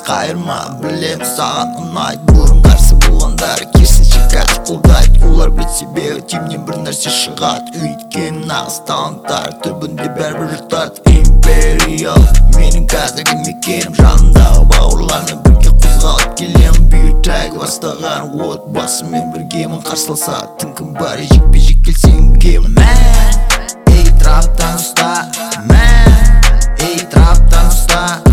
қайырма, білем саған ұнайды. Бұрын қарсы болғандар керісінше қазір қолдайды. Олар білет себебі тимнен бір нәрсе шығады. Өйткені нағыз таланттар түбінде бәрібір жұтады. Империал менің қазіргі мекенім, жанымдағы бауырлармен бірге қозғалып келемін. Бүйір трек бастаған отбасымен біргемін. Қарсыласатын кім бар, жекпе-жек келсең кемін. Ей траптан ұста, ей траптан ұста.